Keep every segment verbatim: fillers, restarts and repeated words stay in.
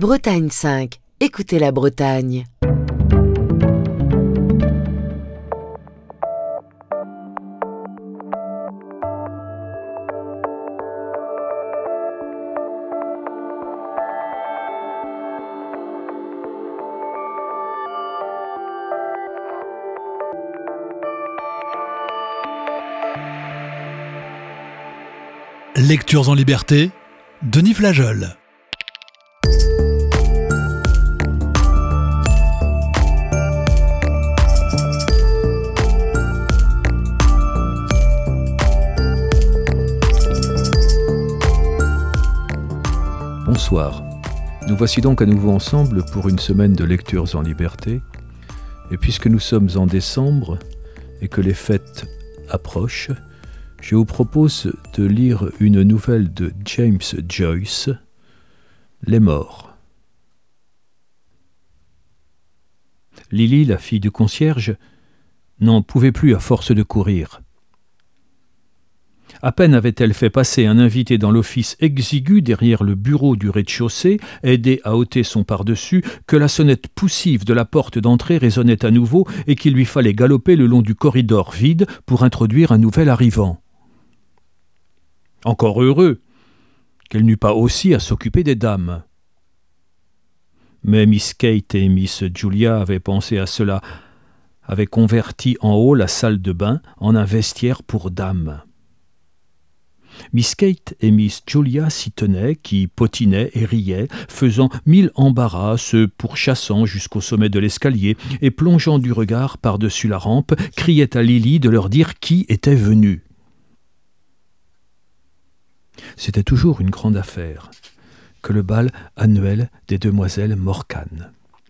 Bretagne cinq. Écoutez la Bretagne. Lectures en liberté, Denis Flageol. Bonsoir. Nous voici donc à nouveau ensemble pour une semaine de lectures en liberté. Et puisque nous sommes en décembre et que les fêtes approchent, je vous propose de lire une nouvelle de James Joyce, Les Morts. Lily, la fille du concierge, n'en pouvait plus à force de courir. À peine avait-elle fait passer un invité dans l'office exigu derrière le bureau du rez-de-chaussée, aidé à ôter son par-dessus, que la sonnette poussive de la porte d'entrée résonnait à nouveau et qu'il lui fallait galoper le long du corridor vide pour introduire un nouvel arrivant. Encore heureux qu'elle n'eût pas aussi à s'occuper des dames. Mais Miss Kate et Miss Julia avaient pensé à cela, avaient converti en haut la salle de bain en un vestiaire pour dames. Miss Kate et Miss Julia s'y tenaient, qui potinaient et riaient, faisant mille embarras, se pourchassant jusqu'au sommet de l'escalier et plongeant du regard par-dessus la rampe, criaient à Lily de leur dire qui était venu. C'était toujours une grande affaire que le bal annuel des demoiselles Morkan.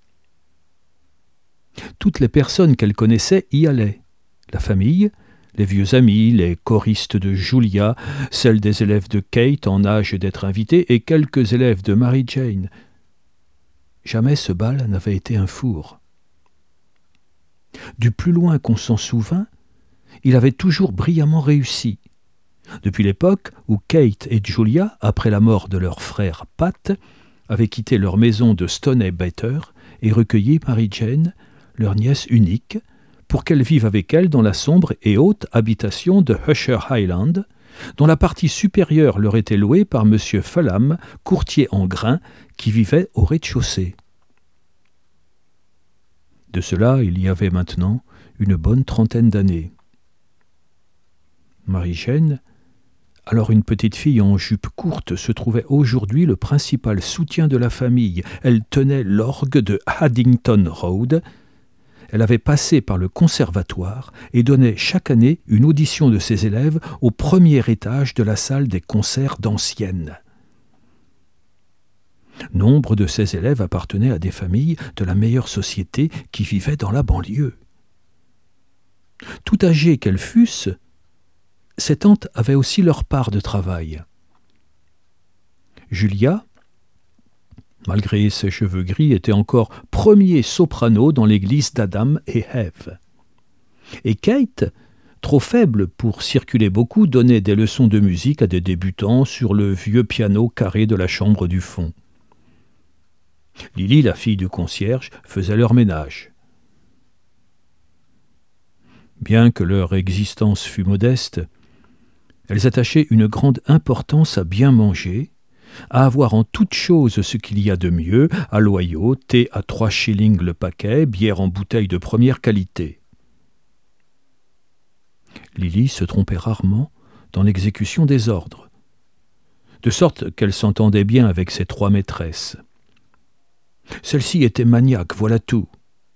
Toutes les personnes qu'elle connaissait y allaient. La famille, les vieux amis, les choristes de Julia, celles des élèves de Kate en âge d'être invitées et quelques élèves de Mary Jane. Jamais ce bal n'avait été un four. Du plus loin qu'on s'en souvint, il avait toujours brillamment réussi. Depuis l'époque où Kate et Julia, après la mort de leur frère Pat, avaient quitté leur maison de Stoney Batter et recueilli Mary Jane, leur nièce unique, pour qu'elle vive avec elle dans la sombre et haute habitation de Usher Highland, dont la partie supérieure leur était louée par M. Fulham, courtier en grains, qui vivait au rez-de-chaussée. De cela, il y avait maintenant une bonne trentaine d'années. Mary Jane, alors une petite fille en jupe courte, se trouvait aujourd'hui le principal soutien de la famille. Elle tenait l'orgue de Haddington Road. Elle avait passé par le conservatoire et donnait chaque année une audition de ses élèves au premier étage de la salle des concerts d'Ancienne. Nombre de ces élèves appartenaient à des familles de la meilleure société qui vivaient dans la banlieue. Tout âgées qu'elles fussent, ces tantes avaient aussi leur part de travail. Julia, malgré ses cheveux gris, était encore premier soprano dans l'église d'Adam et Ève. Et Kate, trop faible pour circuler beaucoup, donnait des leçons de musique à des débutants sur le vieux piano carré de la chambre du fond. Lily, la fille du concierge, faisait leur ménage. Bien que leur existence fût modeste, elles attachaient une grande importance à bien manger, à avoir en toute chose ce qu'il y a de mieux, à loyaux, thé à trois shillings le paquet, bière en bouteille de première qualité. Lily se trompait rarement dans l'exécution des ordres, de sorte qu'elle s'entendait bien avec ses trois maîtresses. Celle-ci était maniaque, voilà tout.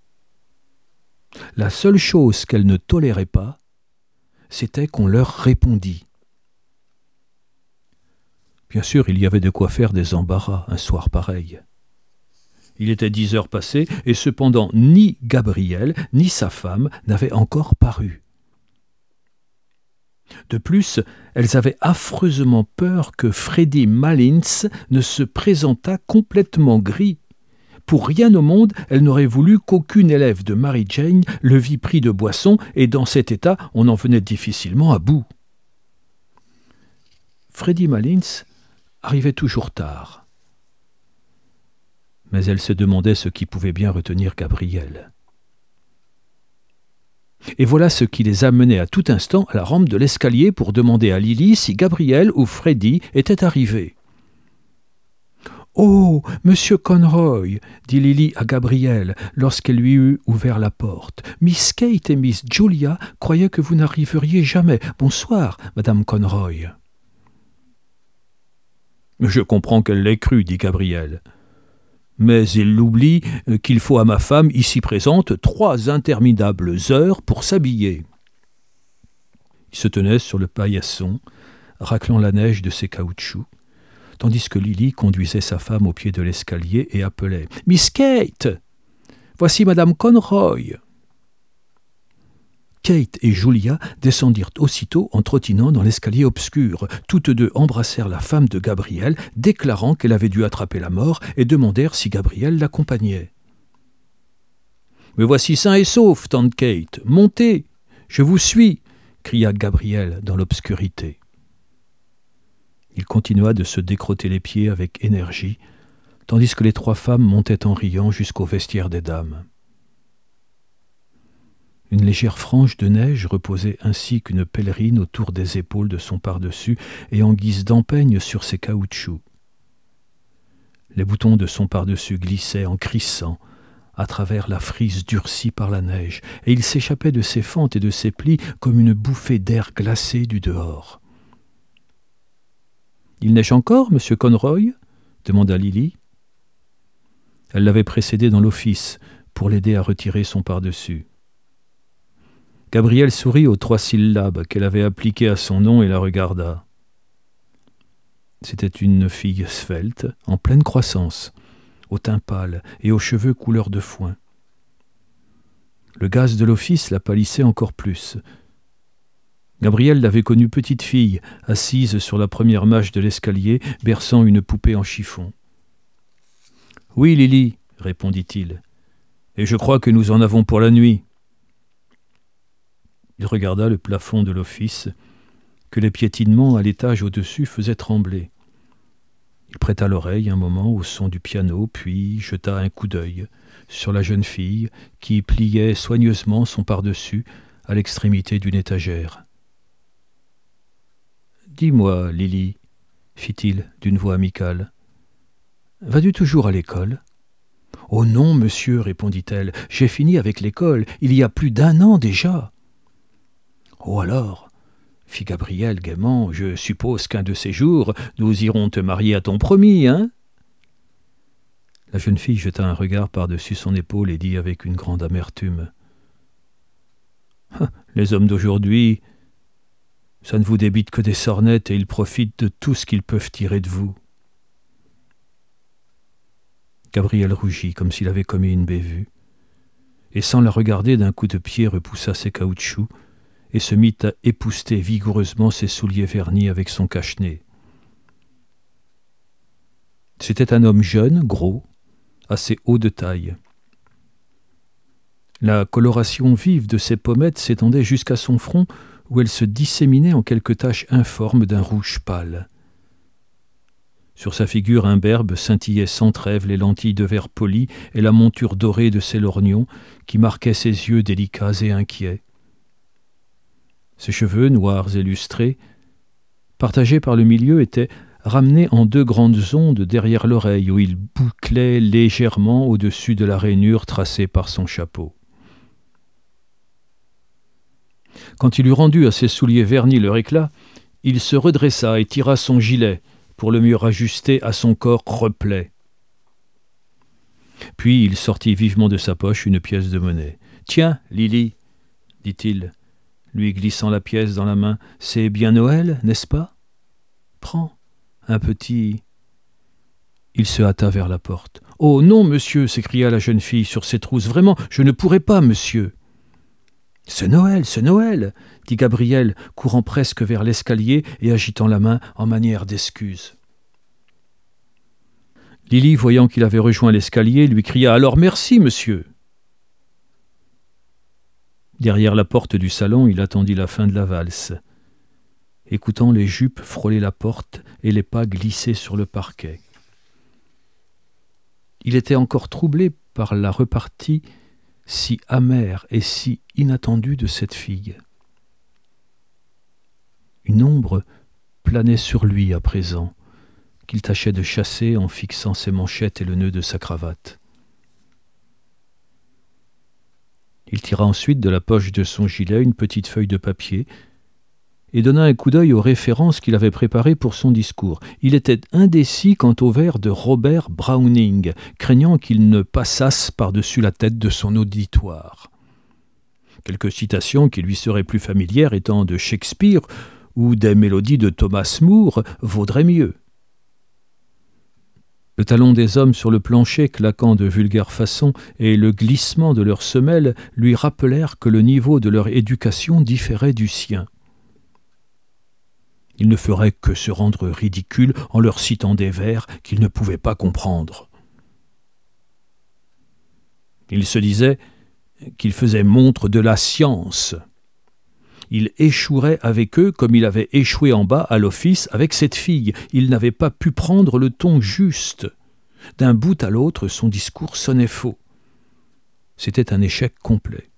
La seule chose qu'elle ne tolérait pas, c'était qu'on leur répondît. Bien sûr, il y avait de quoi faire des embarras un soir pareil. Il était dix heures passées, et cependant ni Gabriel, ni sa femme n'avaient encore paru. De plus, elles avaient affreusement peur que Freddy Malins ne se présentât complètement gris. Pour rien au monde, elles n'auraient voulu qu'aucune élève de Mary Jane le vît pris de boisson, et dans cet état, on en venait difficilement à bout. Freddy Malins arrivait toujours tard. Mais elle se demandait ce qui pouvait bien retenir Gabriel. Et voilà ce qui les amenait à tout instant à la rampe de l'escalier pour demander à Lily si Gabriel ou Freddy étaient arrivés. « Oh, monsieur Conroy !» dit Lily à Gabriel lorsqu'elle lui eut ouvert la porte. « Miss Kate et Miss Julia croyaient que vous n'arriveriez jamais. Bonsoir, madame Conroy. »« Je comprends qu'elle l'ait cru, » dit Gabriel. « Mais il oublie qu'il faut à ma femme ici présente trois interminables heures pour s'habiller. » Il se tenait sur le paillasson, raclant la neige de ses caoutchoucs, tandis que Lily conduisait sa femme au pied de l'escalier et appelait « Miss Kate, voici madame Conroy !» Kate et Julia descendirent aussitôt en trottinant dans l'escalier obscur. Toutes deux embrassèrent la femme de Gabriel, déclarant qu'elle avait dû attraper la mort, et demandèrent si Gabriel l'accompagnait. « Me voici sain et sauf, tante Kate. Montez, je vous suis !» cria Gabriel dans l'obscurité. Il continua de se décrotter les pieds avec énergie, tandis que les trois femmes montaient en riant jusqu'au vestiaire des dames. Une légère frange de neige reposait ainsi qu'une pèlerine autour des épaules de son pardessus et en guise d'empeigne sur ses caoutchoucs. Les boutons de son pardessus glissaient en crissant à travers la frise durcie par la neige, et il s'échappait de ses fentes et de ses plis comme une bouffée d'air glacé du dehors. « Il neige encore, monsieur Conroy ?» demanda Lily. Elle l'avait précédé dans l'office pour l'aider à retirer son pardessus. Gabriel sourit aux trois syllabes qu'elle avait appliquées à son nom et la regarda. C'était une fille svelte, en pleine croissance, au teint pâle et aux cheveux couleur de foin. Le gaz de l'office la pâlissait encore plus. Gabriel l'avait connue petite fille, assise sur la première marche de l'escalier, berçant une poupée en chiffon. « Oui, Lily, » répondit-il, « et je crois que nous en avons pour la nuit. » Il regarda le plafond de l'office, que les piétinements à l'étage au-dessus faisaient trembler. Il prêta l'oreille un moment au son du piano, puis jeta un coup d'œil sur la jeune fille qui pliait soigneusement son pardessus à l'extrémité d'une étagère. « Dis-moi, Lily, » fit-il d'une voix amicale, « vas-tu toujours à l'école ?»« Oh non, monsieur, » répondit-elle, « j'ai fini avec l'école, il y a plus d'un an déjà. »« Oh alors, » fit Gabriel gaiement, « je suppose qu'un de ces jours, nous irons te marier à ton promis, hein ?» La jeune fille jeta un regard par-dessus son épaule et dit avec une grande amertume, « Les hommes d'aujourd'hui, ça ne vous débite que des sornettes et ils profitent de tout ce qu'ils peuvent tirer de vous. » Gabriel rougit comme s'il avait commis une bévue, et sans la regarder d'un coup de pied repoussa ses caoutchoucs et se mit à épousseter vigoureusement ses souliers vernis avec son cache-nez. C'était un homme jeune, gros, assez haut de taille. La coloration vive de ses pommettes s'étendait jusqu'à son front, où elle se disséminait en quelques taches informes d'un rouge pâle. Sur sa figure imberbe scintillaient sans trêve les lentilles de verre poli et la monture dorée de ses lorgnons qui marquaient ses yeux délicats et inquiets. Ses cheveux, noirs et lustrés, partagés par le milieu, étaient ramenés en deux grandes ondes derrière l'oreille, où ils bouclaient légèrement au-dessus de la rainure tracée par son chapeau. Quand il eut rendu à ses souliers vernis leur éclat, il se redressa et tira son gilet pour le mieux rajuster à son corps replet. Puis il sortit vivement de sa poche une pièce de monnaie. « Tiens, Lily, dit-il, lui glissant la pièce dans la main, « c'est bien Noël, n'est-ce pas ? Prends, un petit... » Il se hâta vers la porte. « Oh non, monsieur !» s'écria la jeune fille sur ses trousses. « Vraiment, je ne pourrai pas, monsieur !»« C'est Noël, c'est Noël !» dit Gabriel, courant presque vers l'escalier et agitant la main en manière d'excuse. Lily, voyant qu'il avait rejoint l'escalier, lui cria « Alors merci, monsieur !» Derrière la porte du salon, il attendit la fin de la valse, écoutant les jupes frôler la porte et les pas glisser sur le parquet. Il était encore troublé par la repartie si amère et si inattendue de cette fille. Une ombre planait sur lui à présent, qu'il tâchait de chasser en fixant ses manchettes et le nœud de sa cravate. Il tira ensuite de la poche de son gilet une petite feuille de papier et donna un coup d'œil aux références qu'il avait préparées pour son discours. Il était indécis quant au vers de Robert Browning, craignant qu'il ne passasse par-dessus la tête de son auditoire. Quelques citations qui lui seraient plus familières étant de Shakespeare ou des mélodies de Thomas Moore vaudraient mieux. Le talon des hommes sur le plancher claquant de vulgaire façon et le glissement de leurs semelles lui rappelèrent que le niveau de leur éducation différait du sien. Il ne ferait que se rendre ridicule en leur citant des vers qu'ils ne pouvaient pas comprendre. Il se disait qu'il faisait montre de la science. Il échouerait avec eux comme il avait échoué en bas à l'office avec cette fille. Il n'avait pas pu prendre le ton juste. D'un bout à l'autre, son discours sonnait faux. C'était un échec complet.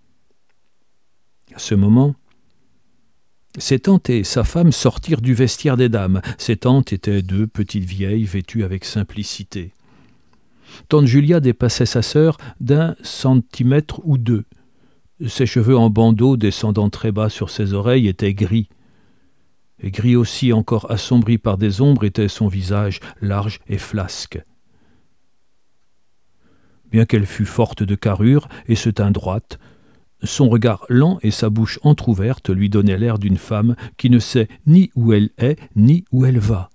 À ce moment, ses tantes et sa femme sortirent du vestiaire des dames. Ses tantes étaient deux petites vieilles vêtues avec simplicité. Tante Julia dépassait sa sœur d'un centimètre ou deux. Ses cheveux en bandeau descendant très bas sur ses oreilles étaient gris. Et gris aussi, encore assombri par des ombres, était son visage large et flasque. Bien qu'elle fût forte de carrure et se tint droite, son regard lent et sa bouche entr'ouverte lui donnaient l'air d'une femme qui ne sait ni où elle est, ni où elle va.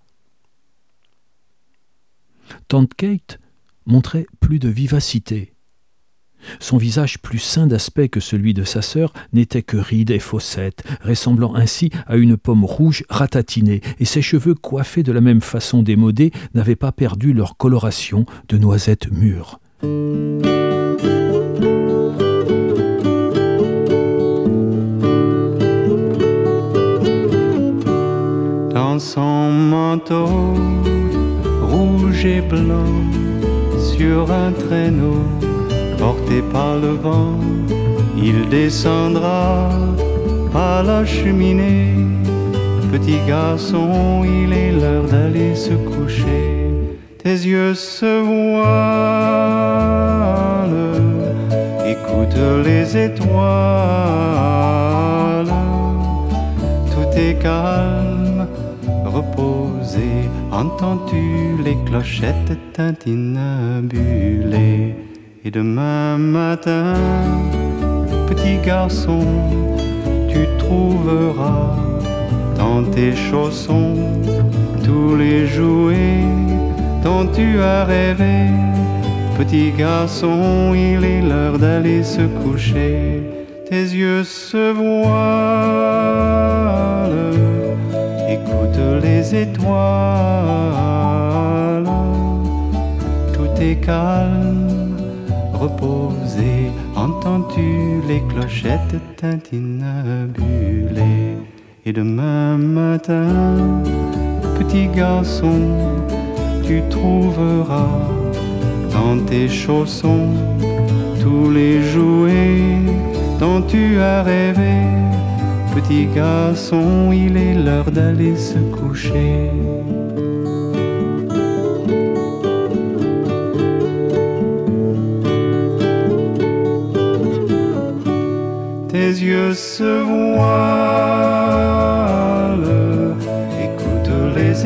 Tante Kate montrait plus de vivacité. Son visage, plus sain d'aspect que celui de sa sœur, n'était que ride et faussette, ressemblant ainsi à une pomme rouge ratatinée, et ses cheveux coiffés de la même façon démodée n'avaient pas perdu leur coloration de noisette mûre. Dans son manteau rouge et blanc, sur un traîneau porté par le vent, il descendra par la cheminée. Petit garçon, il est l'heure d'aller se coucher. Tes yeux se voilent, écoute les étoiles. Tout est calme, reposé. Entends-tu les clochettes tintinabulées? Et demain matin, petit garçon, tu trouveras dans tes chaussons tous les jouets dont tu as rêvé. Petit garçon, il est l'heure d'aller se coucher. Tes yeux se voilent, écoute les étoiles. Tout est calme, reposé. Entends-tu les clochettes tintinabulées? Et demain matin, petit garçon, tu trouveras dans tes chaussons tous les jouets dont tu as rêvé. Petit garçon, il est l'heure d'aller se coucher. Tes yeux se voilent, écoute les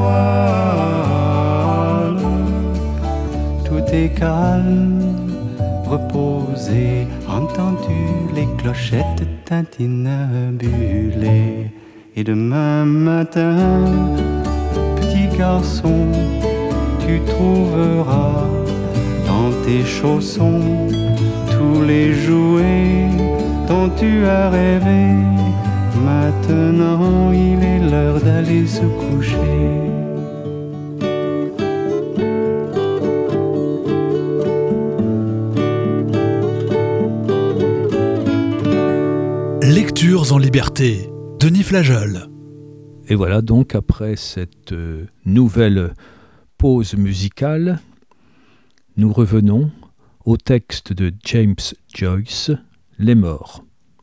étoiles. Tout est calme, reposé. Entends-tu les clochettes tintinabulées? Et demain matin, petit garçon, tu trouveras dans tes chaussons tous les jouets dont tu as rêvé. Maintenant, il est l'heure d'aller se coucher. Lectures en liberté, Denis Flageol. Et voilà donc, après cette euh, nouvelle pause musicale, Nous revenons au texte de James Joyce, Les Morts.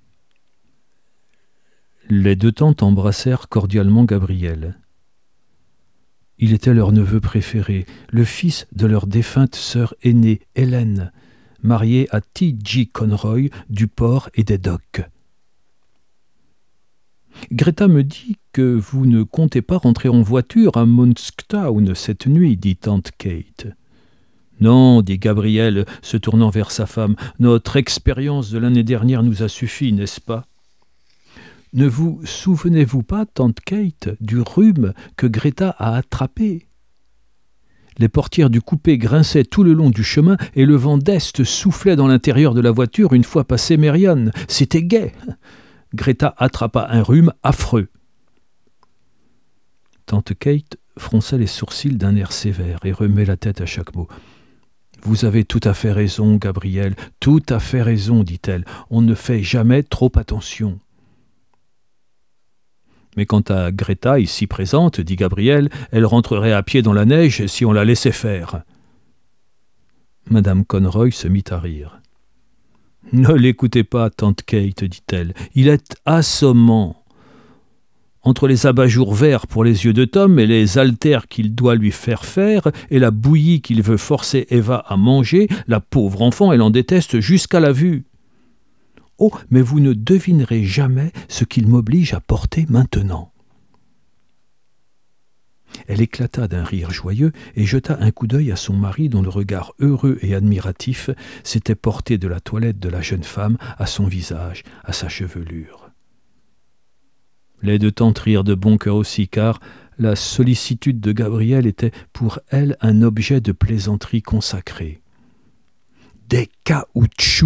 Les deux tantes embrassèrent cordialement Gabriel. Il était leur neveu préféré, le fils de leur défunte sœur aînée, Hélène, mariée à T J Conroy du port et des docks. « Greta me dit que vous ne comptez pas rentrer en voiture à Monkstown cette nuit, dit tante Kate. »« Non, dit Gabriel, se tournant vers sa femme, « notre expérience de l'année dernière nous a suffi, n'est-ce pas ?» Ne vous souvenez-vous pas, tante Kate, du rhume que Greta a attrapé ? Les portières du coupé grinçaient tout le long du chemin et le vent d'est soufflait dans l'intérieur de la voiture une fois passé Merion. C'était gai. Greta attrapa un rhume affreux. Tante Kate fronça les sourcils d'un air sévère et remuait la tête à chaque mot. « Vous avez tout à fait raison, Gabriel, tout à fait raison, dit-elle. On ne fait jamais trop attention. » Mais quant à Greta, ici présente, dit Gabriel, elle rentrerait à pied dans la neige si on la laissait faire. Madame Conroy se mit à rire. « Ne l'écoutez pas, tante Kate, dit-elle, il est assommant. Entre les abat-jours verts pour les yeux de Tom et les haltères qu'il doit lui faire faire et la bouillie qu'il veut forcer Eva à manger, la pauvre enfant, elle en déteste jusqu'à la vue. Oh, mais vous ne devinerez jamais ce qu'il m'oblige à porter maintenant. » Elle éclata d'un rire joyeux et jeta un coup d'œil à son mari dont le regard heureux et admiratif s'était porté de la toilette de la jeune femme à son visage, à sa chevelure. Les deux tantes rirent de bon cœur aussi, car la sollicitude de Gabriel était pour elle un objet de plaisanterie consacré. « Des caoutchoucs !»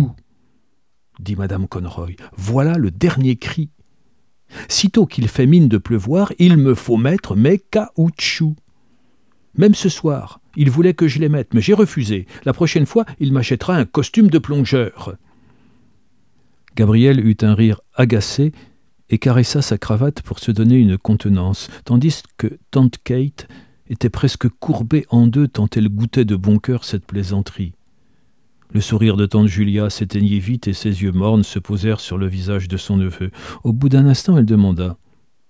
dit madame Conroy, « voilà le dernier cri. Sitôt qu'il fait mine de pleuvoir, il me faut mettre mes caoutchoucs. Même ce soir, il voulait que je les mette, mais j'ai refusé. La prochaine fois, il m'achètera un costume de plongeur. » Gabriel eut un rire agacé et caressa sa cravate pour se donner une contenance, tandis que tante Kate était presque courbée en deux tant elle goûtait de bon cœur cette plaisanterie. Le sourire de tante Julia s'éteignit vite et ses yeux mornes se posèrent sur le visage de son neveu. Au bout d'un instant, elle demanda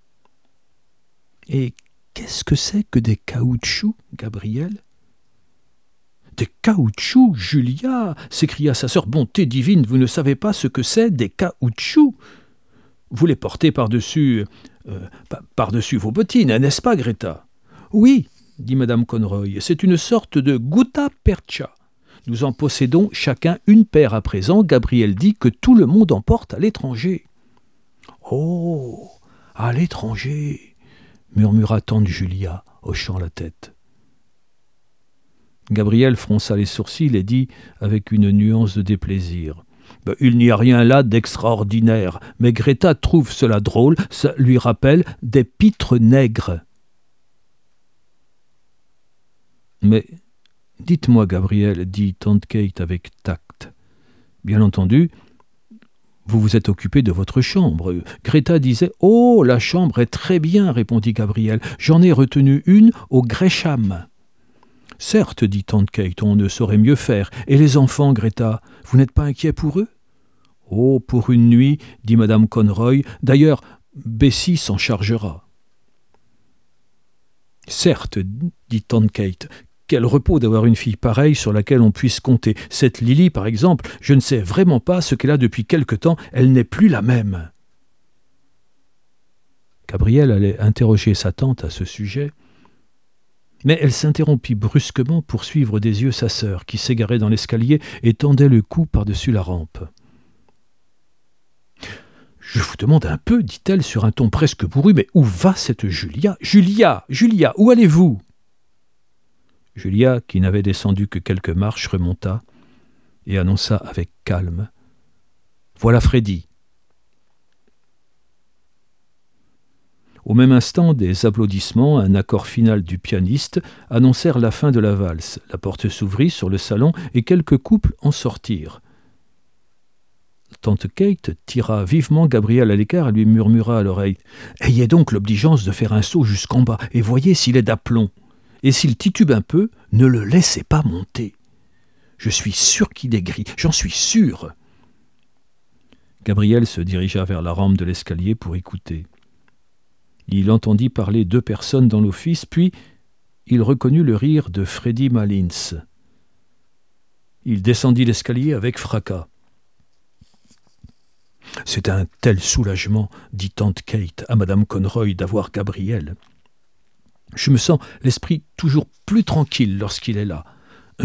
« Et qu'est-ce que c'est que des caoutchoucs, Gabriel ?»« Des caoutchoucs, Julia !» s'écria sa sœur. « Bonté divine, vous ne savez pas ce que c'est des caoutchoucs ? Vous les portez par-dessus euh, par-dessus vos bottines, n'est-ce pas, Greta ?»« Oui, dit madame Conroy, c'est une sorte de gutta percha. Nous en possédons chacun une paire à présent. Gabriel dit que tout le monde en porte à l'étranger. »« Oh, à l'étranger !» murmura tante Julia, hochant la tête. Gabriel fronça les sourcils et dit avec une nuance de déplaisir. Ben, « Il n'y a rien là d'extraordinaire, mais Greta trouve cela drôle, ça lui rappelle des pitres nègres. » « Mais... dites-moi, Gabriel, dit tante Kate avec tact. Bien entendu, vous vous êtes occupé de votre chambre. Greta disait « Oh, la chambre est très bien, répondit Gabriel. J'en ai retenu une au Gresham. »« Certes, dit tante Kate, on ne saurait mieux faire. Et les enfants, Greta, vous n'êtes pas inquiet pour eux ?»« Oh, pour une nuit, dit madame Conroy. D'ailleurs, Bessie s'en chargera. »« Certes, dit tante Kate. Quel repos d'avoir une fille pareille sur laquelle on puisse compter. Cette Lily, par exemple, je ne sais vraiment pas ce qu'elle a depuis quelque temps. Elle n'est plus la même. » Gabriel allait interroger sa tante à ce sujet, mais elle s'interrompit brusquement pour suivre des yeux sa sœur, qui s'égarait dans l'escalier et tendait le cou par-dessus la rampe. « Je vous demande un peu, dit-elle sur un ton presque bourru, mais où va cette Julia ? Julia, Julia, où allez-vous ? » Julia, qui n'avait descendu que quelques marches, remonta et annonça avec calme « Voilà Freddy !» Au même instant, des applaudissements, un accord final du pianiste annoncèrent la fin de la valse. La porte s'ouvrit sur le salon et quelques couples en sortirent. Tante Kate tira vivement Gabriel à l'écart et lui murmura à l'oreille « Ayez donc l'obligeance de faire un saut jusqu'en bas et voyez s'il est d'aplomb. Et s'il titube un peu, ne le laissez pas monter. » Je suis sûr qu'il est gris, j'en suis sûr. » Gabriel se dirigea vers la rampe de l'escalier pour écouter. Il entendit parler deux personnes dans l'office, puis il reconnut le rire de Freddy Malins. Il descendit l'escalier avec fracas. « C'est un tel soulagement, dit tante Kate à madame Conroy, d'avoir Gabriel. Je me sens l'esprit toujours plus tranquille lorsqu'il est là. Julia ?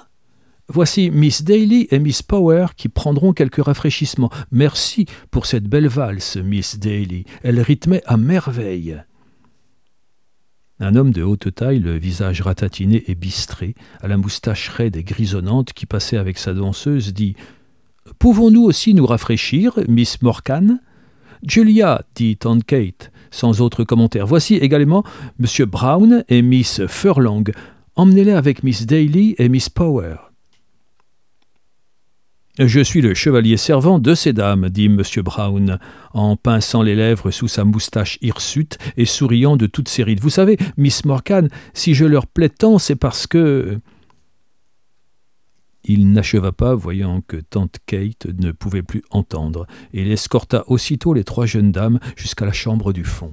Voici Miss Daly et Miss Power qui prendront quelques rafraîchissements. Merci pour cette belle valse, Miss Daly. Elle rythmait à merveille. » Un homme de haute taille, le visage ratatiné et bistré, à la moustache raide et grisonnante qui passait avec sa danseuse, dit « Pouvons-nous aussi nous rafraîchir, Miss Morcan ?»« Julia, dit tante Kate, sans autre commentaire. Voici également Monsieur Brown et Miss Furlong. Emmenez-les avec Miss Daly et Miss Power. » « Je suis le chevalier servant de ces dames, dit M. Brown, en pinçant les lèvres sous sa moustache hirsute et souriant de toutes ses rides. Vous savez, Miss Morcan, si je leur plais tant, c'est parce que... » Il n'acheva pas, voyant que tante Kate ne pouvait plus entendre, et il escorta aussitôt les trois jeunes dames jusqu'à la chambre du fond.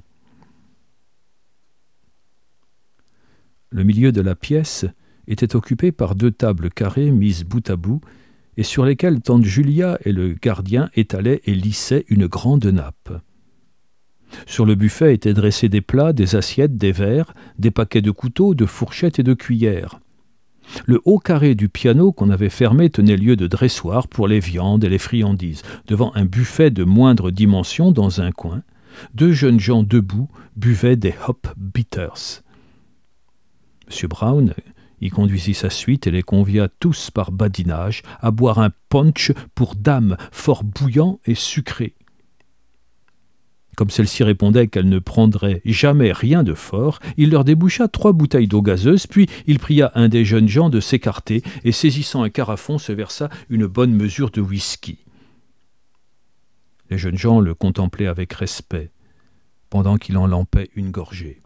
Le milieu de la pièce était occupé par deux tables carrées mises bout à bout, et sur lesquelles tante Julia et le gardien étalaient et lissaient une grande nappe. Sur le buffet étaient dressés des plats, des assiettes, des verres, des paquets de couteaux, de fourchettes et de cuillères. Le haut carré du piano qu'on avait fermé tenait lieu de dressoir pour les viandes et les friandises. Devant un buffet de moindre dimension dans un coin, deux jeunes gens debout buvaient des hop bitters. M. Brown y conduisit sa suite et les convia tous par badinage à boire un punch pour dames fort bouillant et sucré. Comme celle-ci répondait qu'elle ne prendrait jamais rien de fort, il leur déboucha trois bouteilles d'eau gazeuse, puis il pria un des jeunes gens de s'écarter et, saisissant un carafon, se versa une bonne mesure de whisky. Les jeunes gens le contemplaient avec respect, pendant qu'il en lampait une gorgée.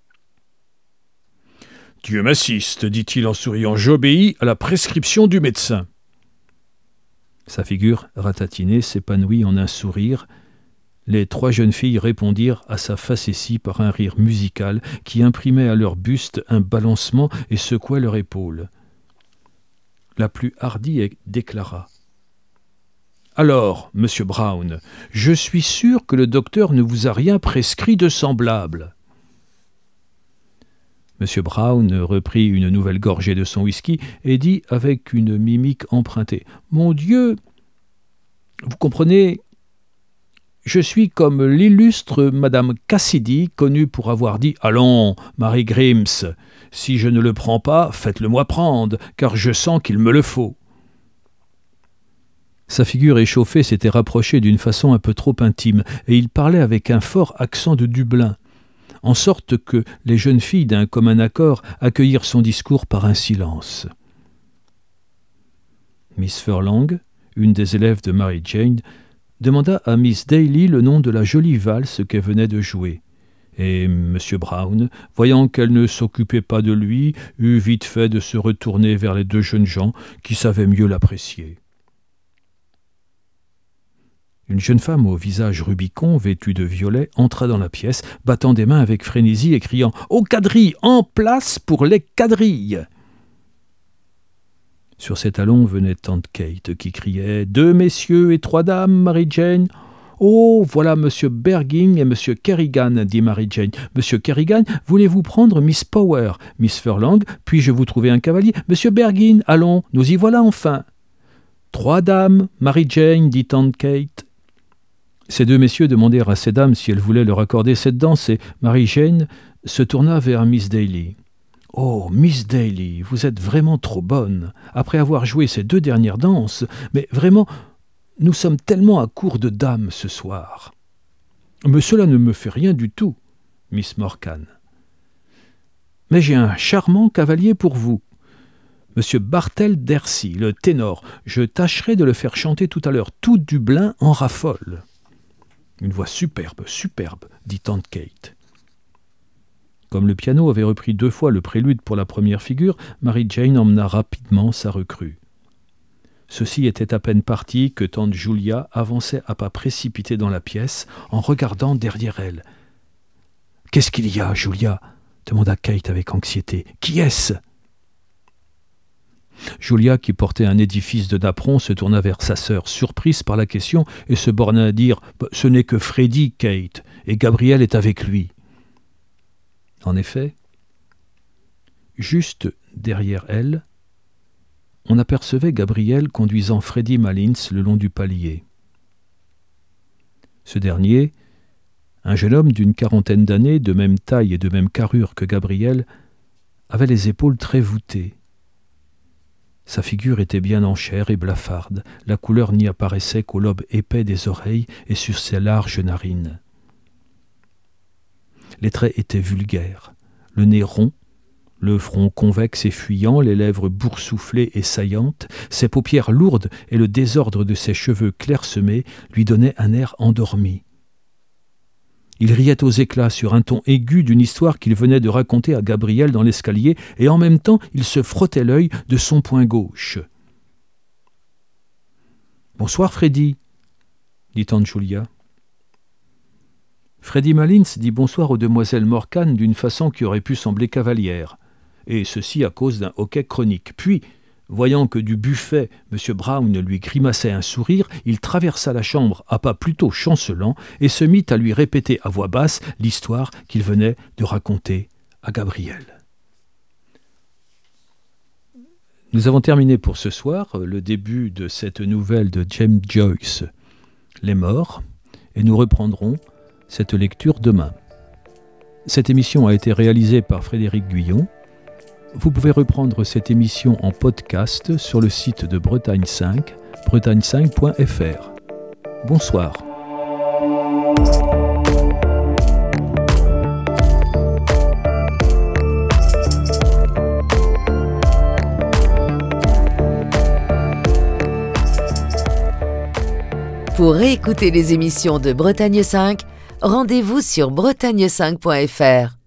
« Dieu m'assiste, dit-il en souriant, j'obéis à la prescription du médecin. » Sa figure ratatinée s'épanouit en un sourire. Les trois jeunes filles répondirent à sa facétie par un rire musical qui imprimait à leur buste un balancement et secouait leur épaule. La plus hardie déclara « Alors, monsieur Brown, je suis sûr que le docteur ne vous a rien prescrit de semblable. » M. Brown reprit une nouvelle gorgée de son whisky et dit avec une mimique empruntée « Mon Dieu, vous comprenez, je suis comme l'illustre Madame Cassidy, connue pour avoir dit « Allons, Marie Grims, si je ne le prends pas, faites-le-moi prendre, car je sens qu'il me le faut. » Sa figure échauffée s'était rapprochée d'une façon un peu trop intime, et il parlait avec un fort accent de Dublin, en sorte que les jeunes filles, d'un commun accord, accueillirent son discours par un silence. Miss Furlong, une des élèves de Mary Jane, demanda à Miss Daly le nom de la jolie valse qu'elle venait de jouer. Et M. Brown, voyant qu'elle ne s'occupait pas de lui, eut vite fait de se retourner vers les deux jeunes gens qui savaient mieux l'apprécier. Une jeune femme au visage rubicond, vêtue de violet, entra dans la pièce, battant des mains avec frénésie et criant « Aux quadrilles, en place pour les quadrilles !» Sur ses talons venait tante Kate qui criait « Deux messieurs et trois dames, Mary Jane !»« Oh, voilà Monsieur Bergin et Monsieur Kerrigan, dit Mary Jane. Monsieur Kerrigan, voulez-vous prendre Miss Power, Miss Furlong, puis-je vous trouver un cavalier ? Monsieur Bergin, allons, nous y voilà enfin !»« Trois dames, Mary Jane, dit tante Kate. » Ces deux messieurs demandèrent à ces dames si elles voulaient leur accorder cette danse et Mary Jane se tourna vers Miss Daly. « Oh, Miss Daly, vous êtes vraiment trop bonne, après avoir joué ces deux dernières danses, mais vraiment, nous sommes tellement à court de dames ce soir. »« Mais cela ne me fait rien du tout, Miss Morcan. Mais j'ai un charmant cavalier pour vous. Monsieur Bartel Dercy, le ténor, je tâcherai de le faire chanter tout à l'heure. Tout Dublin en raffole. » Une voix superbe, superbe, dit tante Kate. Comme le piano avait repris deux fois le prélude pour la première figure, Mary Jane emmena rapidement sa recrue. Ceux-ci étaient à peine partis que tante Julia avançait à pas précipités dans la pièce en regardant derrière elle. « Qu'est-ce qu'il y a, Julia ?» demanda Kate avec anxiété. « Qui est-ce » Julia, qui portait un édifice de napperon, se tourna vers sa sœur, surprise par la question, et se borna à dire « Ce n'est que Freddy, Kate, et Gabriel est avec lui. » En effet, juste derrière elle, on apercevait Gabriel conduisant Freddy Malins le long du palier. Ce dernier, un jeune homme d'une quarantaine d'années, de même taille et de même carrure que Gabriel, avait les épaules très voûtées. Sa figure était bien en chair et blafarde, la couleur n'y apparaissait qu'au lobe épais des oreilles et sur ses larges narines. Les traits étaient vulgaires, le nez rond, le front convexe et fuyant, les lèvres boursouflées et saillantes, ses paupières lourdes et le désordre de ses cheveux clairsemés lui donnaient un air endormi. Il riait aux éclats sur un ton aigu d'une histoire qu'il venait de raconter à Gabriel dans l'escalier, et en même temps il se frottait l'œil de son poing gauche. « Bonsoir, Freddy, » dit tante Julia. Freddy Malins dit bonsoir aux demoiselles Morcan d'une façon qui aurait pu sembler cavalière, et ceci à cause d'un hoquet chronique. Puis, voyant que du buffet, M. Brown lui grimaçait un sourire, il traversa la chambre à pas plutôt chancelants et se mit à lui répéter à voix basse l'histoire qu'il venait de raconter à Gabriel. Nous avons terminé pour ce soir le début de cette nouvelle de James Joyce, Les Morts, et nous reprendrons cette lecture demain. Cette émission a été réalisée par Frédéric Guyon. Vous pouvez reprendre cette émission en podcast sur le site de Bretagne cinq, bretagne cinq point f r. Bonsoir. Pour réécouter les émissions de Bretagne cinq, rendez-vous sur bretagne cinq point f r.